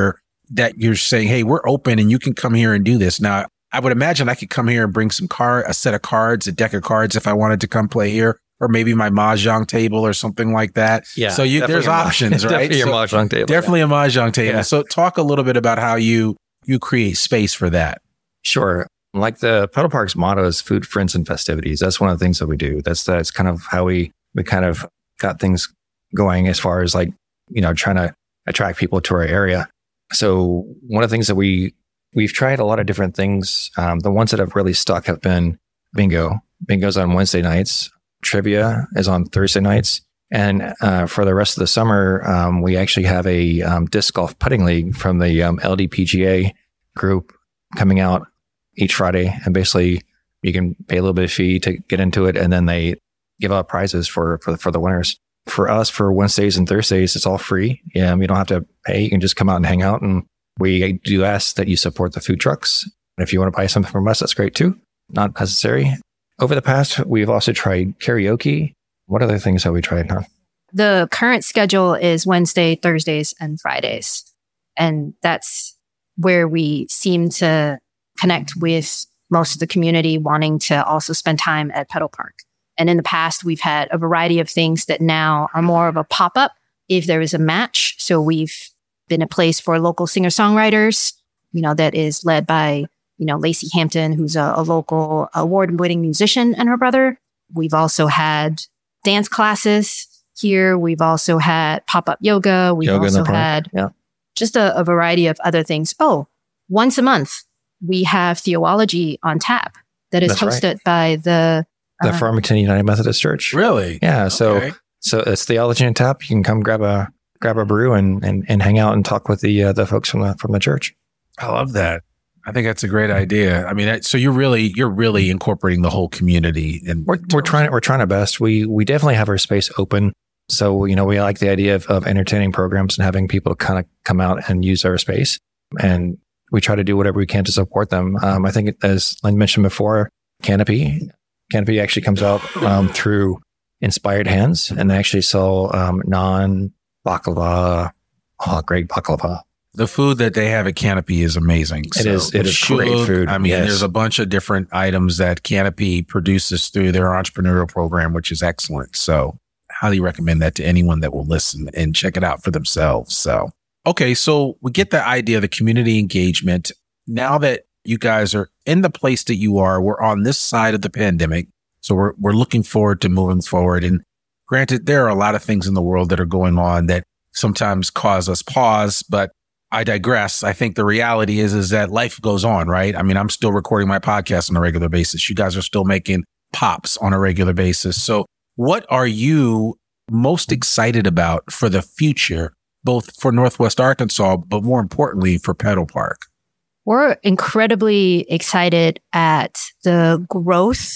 that you're saying, hey, we're open and you can come here and do this. Now, I would imagine I could come here and bring some card, a set of cards, a deck of cards if I wanted to come play here, or maybe my mahjong table or something like that. Yeah. So you, there's options, right? Definitely your so mahjong table. Definitely yeah. a mahjong table. Yeah. So talk a little bit about how you you create space for that. Sure. Like the Pedal Park's motto is food, friends, and festivities. That's one of the things that we do. That's that's kind of how we we kind of got things going as far as like, you know, trying to attract people to our area. So one of the things that we We've tried a lot of different things. Um, the ones that have really stuck have been bingo. Bingo's on Wednesday nights. Trivia is on Thursday nights. And uh, for the rest of the summer, um, we actually have a um, disc golf putting league from the um, L D P G A group coming out each Friday. And basically, you can pay a little bit of fee to get into it, and then they give out prizes for for, for the winners. For us, for Wednesdays and Thursdays, it's all free. Yeah, you don't have to pay. You can just come out and hang out, and we do ask that you support the food trucks. And if you want to buy something from us, that's great too. Not necessary. Over the past, we've also tried karaoke. What other things have we tried, huh? The current schedule is Wednesday, Thursdays, and Fridays. And that's where we seem to connect with most of the community wanting to also spend time at Pedal Park. And in the past, we've had a variety of things that now are more of a pop-up if there is a match. So we've been a place for local singer-songwriters, you know, that is led by, you know, Lacey Hampton, who's a, a local award-winning musician, and her brother. We've also had dance classes here. We've also had pop-up yoga. We've Yoga in the also park. had Yeah. just a, a variety of other things. Oh, once a month, we have theology on tap that is That's right. hosted by the... The uh, Farmington United Methodist Church. Really? Yeah. So Okay. so it's Theology on Tap. You can come grab a grab a brew and, and, and hang out and talk with the uh, the folks from the from the church. I love that. I think that's a great idea. I mean, that- so you're really you're really incorporating the whole community, and We're we're trying we're trying our best. We we definitely have our space open. So you know we like the idea of, of entertaining programs and having people kind of come out and use our space, and we try to do whatever we can to support them. Um, I think as Lynn mentioned before, Canopy Canopy actually comes out um, through Inspired Hands, and they actually sell um, non baklava, oh, great baklava. the food that they have at Canopy is amazing. It is- it the is great shug, food, I mean, yes. there's a bunch of different items that Canopy produces through their entrepreneurial program, which is excellent. So highly recommend that to anyone that will listen and check it out for themselves. So, okay. So we get the idea of the community engagement. Now that you guys are in the place that you are, we're on this side of the pandemic. So we're, we're looking forward to moving forward. And granted, there are a lot of things in the world that are going on that sometimes cause us pause, but I digress. I think the reality is, is that life goes on, right? I mean, I'm still recording my podcast on a regular basis. You guys are still making pops on a regular basis. So what are you most excited about for the future, both for Northwest Arkansas, but more importantly for Pedal Park? We're incredibly excited at the growth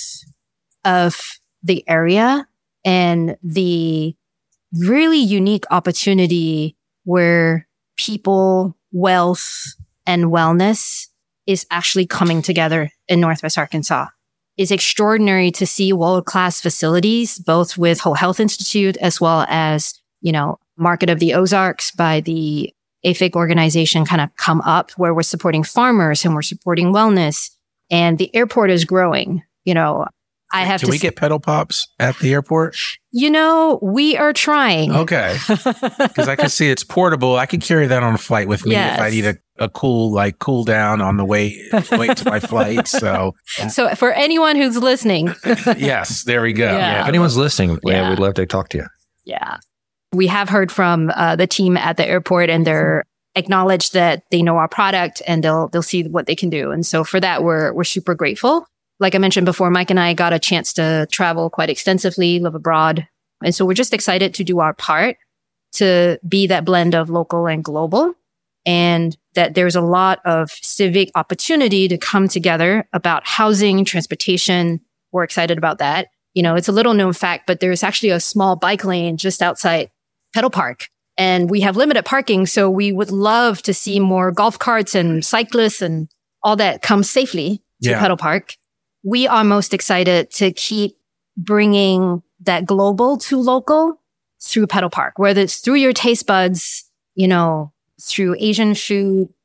of the area and the really unique opportunity where people, wealth, and wellness is actually coming together in Northwest Arkansas. It's extraordinary to see world-class facilities, both with Whole Health Institute as well as, you know, Market of the Ozarks by the A F I C organization kind of come up, where we're supporting farmers and we're supporting wellness, and the airport is growing. You know, I have Can to we s- get pedal pops at the airport? you know, we are trying. Okay. Because I can see it's portable. I can carry that on a flight with me if I Yes. need a, a cool, like cool down on the way, way to my flight. So So for anyone who's listening, yes, there we go. Yeah. Yeah, if anyone's listening, yeah, Yeah. we'd love to talk to you. yeah, we have heard from uh, the team at the airport, and they're acknowledged that they know our product and they'll they'll see what they can do. And so for that, we're we're super grateful. Like I mentioned before, Mike and I got a chance to travel quite extensively, live abroad. And so we're just excited to do our part to be that blend of local and global, and that there's a lot of civic opportunity to come together about housing, transportation. We're excited about that. You know, it's a little known fact, but there's actually a small bike lane just outside Pedal Park, and we have limited parking. So we would love to see more golf carts and cyclists and all that come safely to Yeah. Pedal Park. We are most excited to keep bringing that global to local through Pedal Park, whether it's through your taste buds, you know, through Asian food,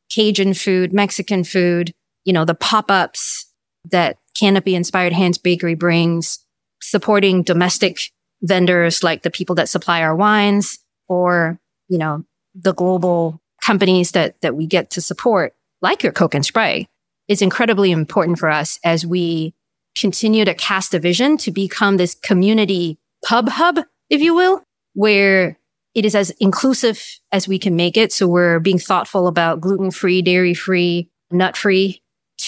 Cajun food, Mexican food, you know, the pop-ups that Canopy Inspired Hands Bakery brings, supporting domestic vendors like the people that supply our wines, or, you know, the global companies that, that we get to support, like your Coke and Spray, is incredibly important for us as we continue to cast a vision to become this community pub hub, if you will, where it is as inclusive as we can make it. So we're being thoughtful about gluten-free, dairy-free, nut-free,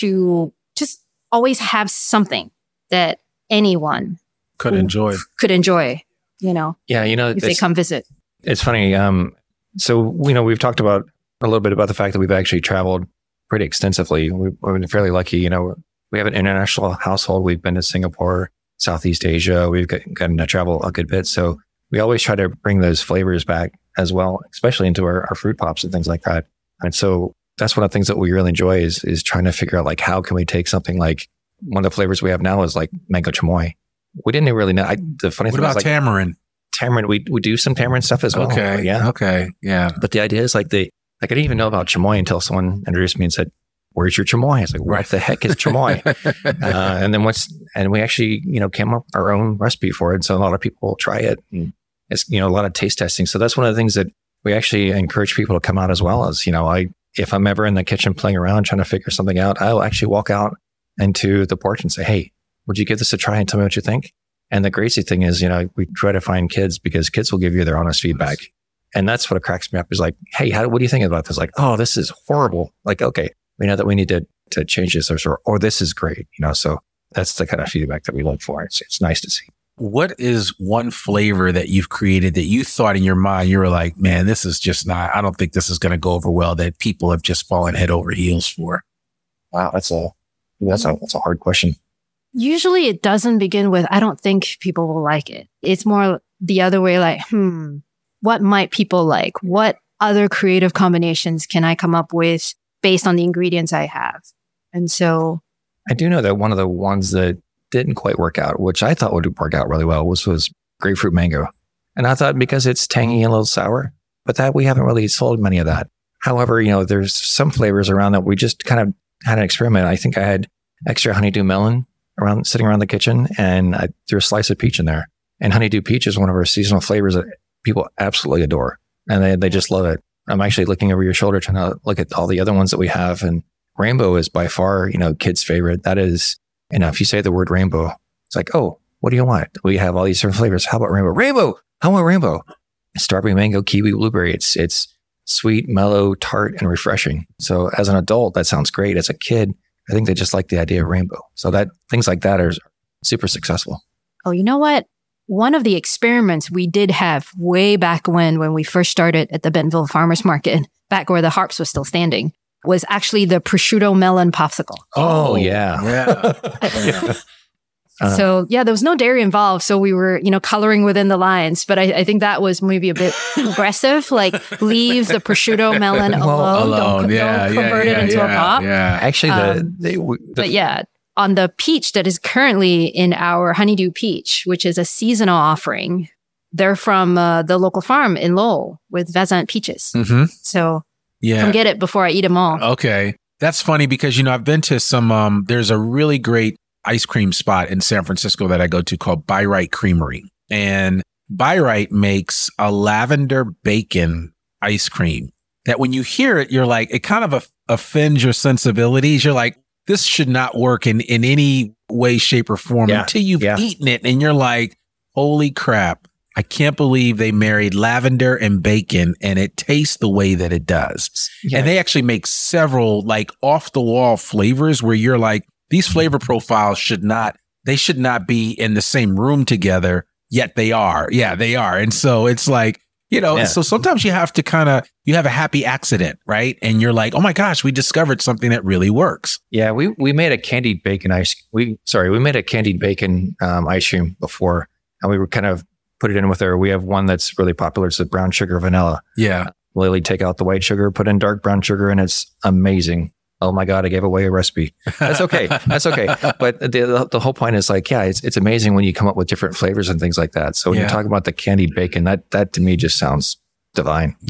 to just always have something that anyone could enjoy. Could enjoy, you know. Yeah, you know, if they come visit. It's funny. Um, so you know, we've talked about a little bit about the fact that we've actually traveled pretty extensively. We've been fairly lucky. You know, we have an international household. We've been to Singapore, Southeast Asia. We've got, gotten to travel a good bit. So we always try to bring those flavors back as well, especially into our, our fruit pops and things like that. And so that's one of the things that we really enjoy is is trying to figure out like how can we take something like one of the flavors we have now is like mango chamoy. We didn't really know. I, the funny what thing about is like tamarind? Tamarind, we we do some tamarind stuff as well. Okay, yeah, okay, yeah. But the idea is like the like I didn't even know about chamoy until someone introduced me and said, "Where's your chamoy?" I was like, "What right. the heck is chamoy?" uh, and then once and we actually you know came up with our own recipe for it, so a lot of people try it. And it's you know a lot of taste testing. So that's one of the things that we actually encourage people to come out as well as you know I if I'm ever in the kitchen playing around trying to figure something out, I'll actually walk out into the porch and say, "Hey, would you give this a try and tell me what you think?" And the crazy thing is, you know, we try to find kids because kids will give you their honest feedback. And that's what cracks me up is like, "Hey, how, what do you think about this?" Like, "Oh, this is horrible." Like, "Okay, we know that we need to, to change this," or, or "This is great." You know, so that's the kind of feedback that we look for. It's, it's nice to see. What is one flavor that you've created that you thought in your mind, you were like, "Man, this is just not, I don't think this is going to go over well," that people have just fallen head over heels for? Wow, that's a, that's a, that's a hard question. Usually it doesn't begin with, "I don't think people will like it." It's more the other way, like, hmm, what might people like? What other creative combinations can I come up with based on the ingredients I have? And so I do know that one of the ones that didn't quite work out, which I thought would work out really well, was, was grapefruit mango. And I thought because it's tangy and a little sour, but that we haven't really sold many of that. However, you know, there's some flavors around that we just kind of had an experiment. I think I had extra honeydew melon around sitting around the kitchen, and I threw a slice of peach in there. And honeydew peach is one of our seasonal flavors that people absolutely adore, and they they just love it. I'm actually looking over your shoulder trying to look at all the other ones that we have, and rainbow is by far, you know, kids' favorite. That is, you know, if you say the word rainbow, it's like, "Oh, what do you want? We have all these different flavors. How about rainbow? Rainbow! I want rainbow." Strawberry, mango, kiwi, blueberry. It's it's sweet, mellow, tart, and refreshing. So as an adult, that sounds great. As a kid, I think they just like the idea of rainbow. So that things like that are super successful. Oh, you know what? One of the experiments we did have way back when, when we first started at the Bentonville Farmers Market, back where the Harps was still standing, was actually the prosciutto melon popsicle. Oh, yeah. Yeah. yeah. Uh, so yeah, there was no dairy involved. So we were, you know, coloring within the lines, but I, I think that was maybe a bit aggressive. Like, leave the prosciutto melon alone. Well, alone. Don't, yeah, don't yeah, convert yeah, it into yeah, a pop. Yeah. Actually, the, Um, they, the But yeah, on the peach that is currently in our honeydew peach, which is a seasonal offering, they're from uh, the local farm in Lowell with Vezant peaches. Mm-hmm. So Yeah. come get it before I eat them all. Okay. That's funny because, you know, I've been to some, um, there's a really great ice cream spot in San Francisco that I go to called By-Rite Creamery. And By-Rite makes a lavender bacon ice cream that when you hear it, you're like, it kind of offends your sensibilities. You're like, this should not work in, in any way, shape, or form Yeah. until you've Yeah. eaten it. And you're like, holy crap. I can't believe they married lavender and bacon and it tastes the way that it does. Yeah. And they actually make several like off the wall flavors where you're like, these flavor profiles should not, they should not be in the same room together, yet they are. Yeah, they are. And so it's like, you know, Yeah. so sometimes you have to kind of, you have a happy accident, right? And you're like, oh my gosh, we discovered something that really works. Yeah, we, we made a candied bacon ice. We sorry, we made a candied bacon um, ice cream before, and we were kind of put it in with our. We have one that's really popular. It's the brown sugar vanilla. Yeah. Literally take out the white sugar, put in dark brown sugar, and it's amazing. Oh my God, I gave away a recipe. That's okay. That's okay. But the the whole point is like, yeah, it's it's amazing when you come up with different flavors and things like that. So when Yeah. you're talking about the candied bacon, that that to me just sounds divine. Yeah.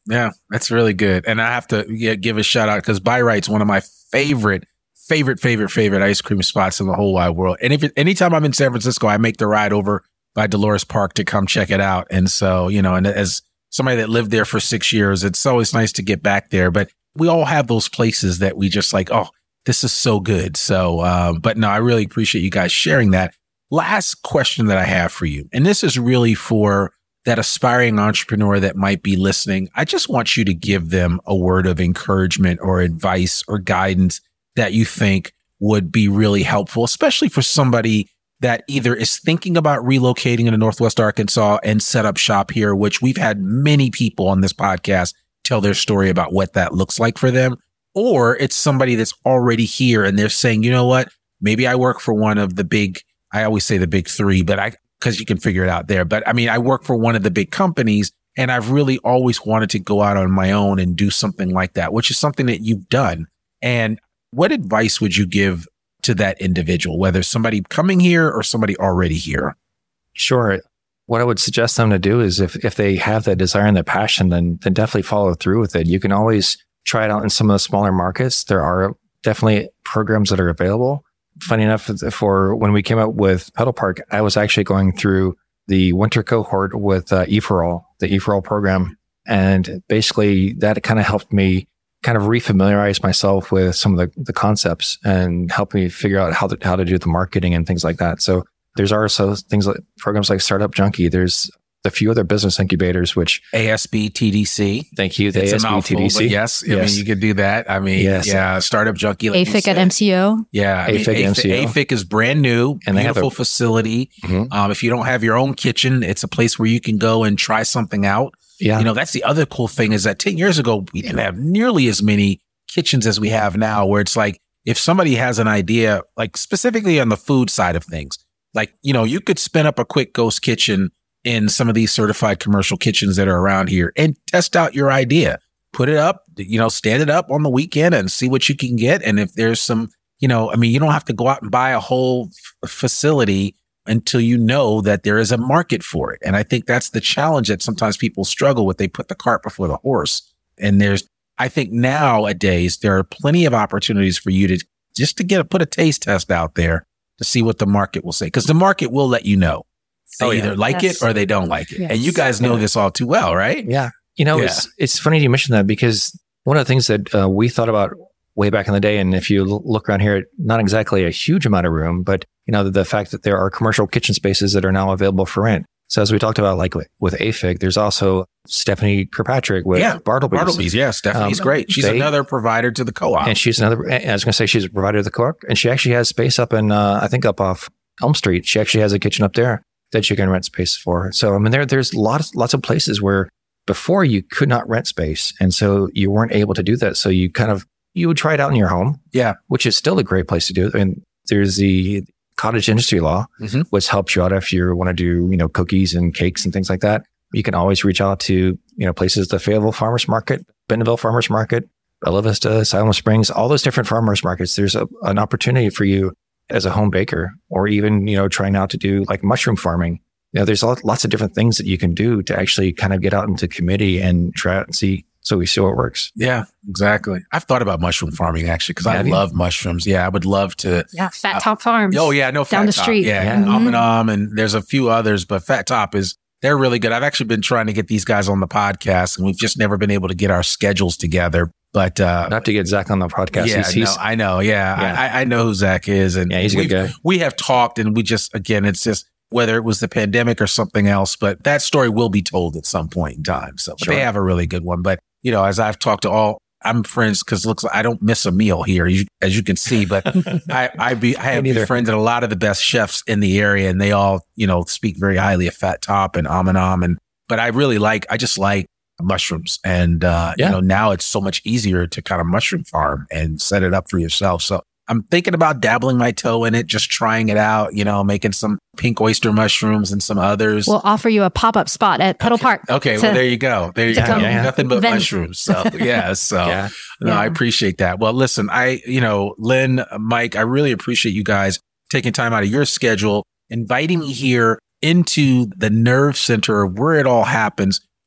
Yeah, that's really good. And I have to yeah, give a shout out because By-Right's one of my favorite, favorite, favorite, favorite ice cream spots in the whole wide world. And if it, anytime I'm in San Francisco, I make the ride over by Dolores Park to come check it out. And so, you know, and as somebody that lived there for six years, it's always nice to get back there. But we all have those places that we just like, oh, this is so good. So, uh, but no, I really appreciate you guys sharing that. Last question that I have for you, and this is really for that aspiring entrepreneur that might be listening. I just want you to give them a word of encouragement or advice or guidance that you think would be really helpful, especially for somebody that either is thinking about relocating into Northwest Arkansas and set up shop here, which we've had many people on this podcast tell their story about what that looks like for them, or it's somebody that's already here and they're saying, you know what, maybe I work for one of the big, I always say the big three, but I, because you can figure it out there. But I mean, I work for one of the big companies and I've really always wanted to go out on my own and do something like that, which is something that you've done. And what advice would you give to that individual, whether somebody coming here or somebody already here? Sure. What I would suggest them to do is if, if they have that desire and that passion, then, then definitely follow through with it. You can always try it out in some of the smaller markets. There are definitely programs that are available. Funny enough, for when we came out with Pedal Park, I was actually going through the winter cohort with uh, E four All, the E four All program. And basically that kind of helped me kind of refamiliarize myself with some of the, the concepts and help me figure out how to, how to do the marketing and things like that. So there's also things like programs like Startup Junkie. There's a few other business incubators, which A S B T D C. Thank you. The It's A S B a mouthful, T D C. but yes, I Yes. mean, you could do that. I mean, Yes. yeah, Startup Junkie. Like A F I C at M C O. Yeah. I mean, A F I C A F I C, M C O. A F I C is brand new, And they have beautiful a- facility. Mhm. Um, if you don't have your own kitchen, it's a place where you can go and try something out. Yeah. You know, that's the other cool thing is that ten years ago, we didn't have nearly as many kitchens as we have now, where it's like, if somebody has an idea, like specifically on the food side of things, like, you know, you could spin up a quick ghost kitchen in some of these certified commercial kitchens that are around here and test out your idea, put it up, you know, stand it up on the weekend and see what you can get. And if there's some, you know, I mean, you don't have to go out and buy a whole f- facility until you know that there is a market for it. And I think that's the challenge that sometimes people struggle with. They put the cart before the horse. And there's, I think nowadays, there are plenty of opportunities for you to just to get a, put a taste test out there to see what the market will say. Because the market will let you know. They Oh, yeah. either like Yes. it or they don't like it. Yes. And you guys know this all too well, right? Yeah. You know, Yeah. it's it's funny you mention that because one of the things that uh, we thought about way back in the day, and if you l- look around here, not exactly a huge amount of room, but you know, the, the fact that there are commercial kitchen spaces that are now available for rent. So as we talked about, like with, with A F I C, there's also Stephanie Kirkpatrick with Yeah. Bartleby's. Bartleby's, yeah. Stephanie's Um, great. She's they- another provider to the co-op. And she's another, I was going to say she's a provider of the co-op, and she actually has space up in, uh, I think up off Elm Street. She actually has a kitchen up there that you can rent space for. So, I mean, there, there's lots, lots of places where before you could not rent space. And so you weren't able to do that. So you kind of, you would try it out in your home. Yeah. Which is still a great place to do it. I mean, there's the cottage industry law, Mhm. which helps you out if you want to do, you know, cookies and cakes and things like that. You can always reach out to, you know, places, the Fayetteville Farmers Market, Bentonville Farmers Market, Bella Vista, Salem Springs, all those different farmers markets. There's a, an opportunity for you as a home baker, or even, you know, trying out to do like mushroom farming. You know, there's lot, lots of different things that you can do to actually kind of get out into committee and try out and see. So we see what works. Yeah, exactly. I've thought about mushroom farming actually, because I Have you? love mushrooms. Yeah, I would love to. Yeah. Fat Top Farms. Oh yeah, no, Down Fat the Top. street. Yeah, Yeah. and Mhm. Om and Om, and there's a few others, but Fat Top is they're really good. I've actually been trying to get these guys on the podcast, and we've just never been able to get our schedules together. But uh, Not to get Zach on the podcast. yeah, he's, he's, no, I know. Yeah, Yeah. I, I know who Zach is, and yeah, he's a we've- good guy. we have talked, and we just again, it's just whether it was the pandemic or something else, but that story will be told at some point in time. So but Sure. they have a really good one. But you know, as I've talked to all, I'm friends because it looks like I don't miss a meal here, you, as you can see. But I, I be I have Me neither. friends and a lot of the best chefs in the area, and they all you know speak very highly of Fat Top and Om and Om. And but I really like, I just like mushrooms, and uh, Yeah. you know now it's so much easier to kind of mushroom farm and set it up for yourself. So I'm thinking about dabbling my toe in it, just trying it out, you know, making some pink oyster mushrooms and some others. We'll offer you a pop up spot at Pedal Park. okay, to- well, there you go. There you to go. come Yeah, yeah. Nothing but vent. mushrooms. So, yeah. So, Yeah. no, I Yeah. appreciate that. Well, listen, I, you know, Lynn, Mike, I really appreciate you guys taking time out of your schedule, inviting me here into the nerve center of where it all happens.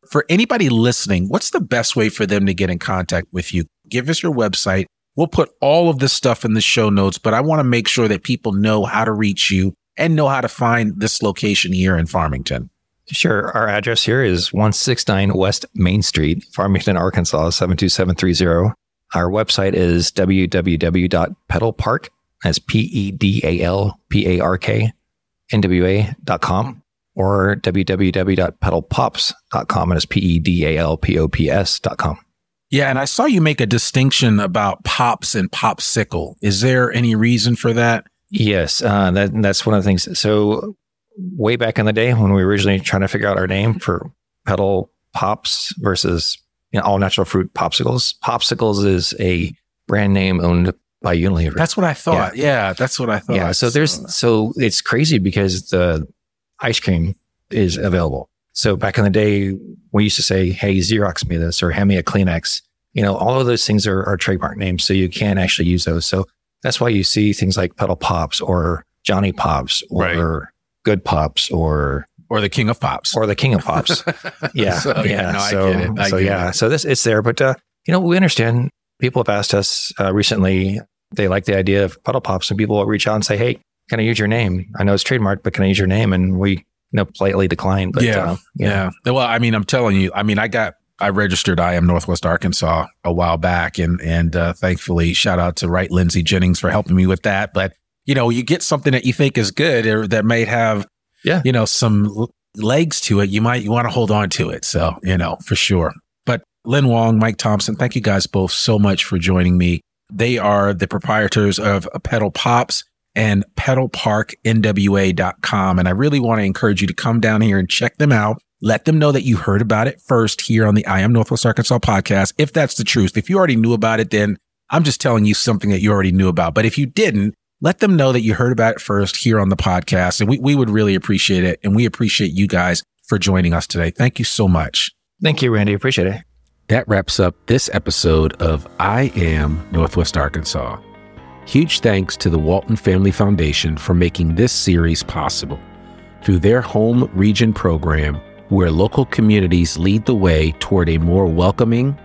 for anybody listening, what's the best way for them to get in contact with you? Give us your website. We'll put all of this stuff in the show notes, but I want to make sure that people know how to reach you and know how to find this location here in Farmington. Sure. Our address here is one sixty-nine West Main Street, Farmington, Arkansas, seven two seven three zero. Our website is w w w dot pedal park, that's P E D A L P A R K, N W A dot com, or w w w dot pedal pops dot com, and it's P E D A L P O P S dot com. Yeah, and I saw you make a distinction about pops and popsicle. Is there any reason for that? Yes, uh, that, that's one of the things. So way back in the day when we were originally trying to figure out our name for Pedal Pops versus, you know, all natural fruit popsicles, Popsicles is a brand name owned by Unilever. That's what I thought. Yeah, yeah that's what I thought. Yeah, so there's so it's crazy because the ice cream is available. So back in the day, we used to say, hey, Xerox me this, or hand me a Kleenex. You know, all of those things are, are trademark names, so you can actually use those. So that's why you see things like Pedal Pops or Johnny Pops or right. Good Pops or... Or the King of Pops. Or the King of Pops. Yeah. so, yeah. yeah. No, so, I get it. I so get yeah. it. So this, it's there. But, uh, you know, we understand people have asked us uh, recently, they like the idea of Pedal Pops, and people will reach out and say, hey, can I use your name? I know it's trademarked, but can I use your name? And we, you know, politely decline. But, yeah. Uh, yeah. yeah. Well, I mean, I'm telling you, I mean, I got, I registered I Am Northwest Arkansas a while back, and, and, uh, thankfully, shout out to Wright Lindsay Jennings for helping me with that. But, you know, you get something that you think is good or that may have, yeah, you know, some l- legs to it. You might, you want to hold on to it. So, you know, for sure. But Lynn Wong, Mike Thompson, thank you guys both so much for joining me. They are the proprietors of Pedal Pops and pedal park N W A dot com. And I really want to encourage you to come down here and check them out. Let them know that you heard about it first here on the I Am Northwest Arkansas podcast. If that's the truth, if you already knew about it, then I'm just telling you something that you already knew about. But if you didn't, let them know that you heard about it first here on the podcast. And we, we would really appreciate it. And we appreciate you guys for joining us today. Thank you so much. Thank you, Randy. Appreciate it. That wraps up this episode of I Am Northwest Arkansas. Huge thanks to the Walton Family Foundation for making this series possible. Through their home region program, where local communities lead the way toward a more welcoming,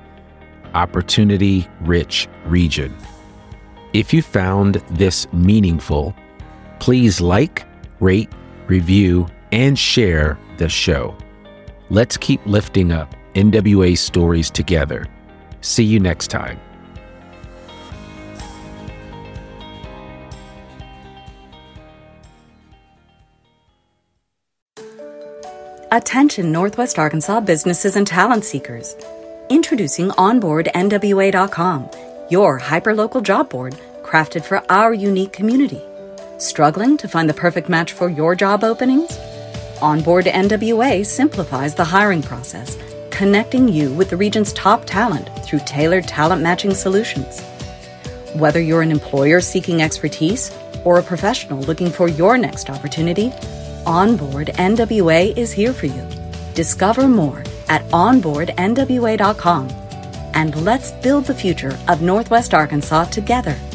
opportunity-rich region. If you found this meaningful, please like, rate, review, and share the show. Let's keep lifting up N W A stories together. See you next time. Attention Northwest Arkansas businesses and talent seekers. Introducing onboard N W A dot com, your hyperlocal job board crafted for our unique community. Struggling to find the perfect match for your job openings? Onboard N W A simplifies the hiring process, connecting you with the region's top talent through tailored talent matching solutions. Whether you're an employer seeking expertise or a professional looking for your next opportunity, Onboard N W A is here for you. Discover more at onboard N W A dot com. And let's build the future of Northwest Arkansas together.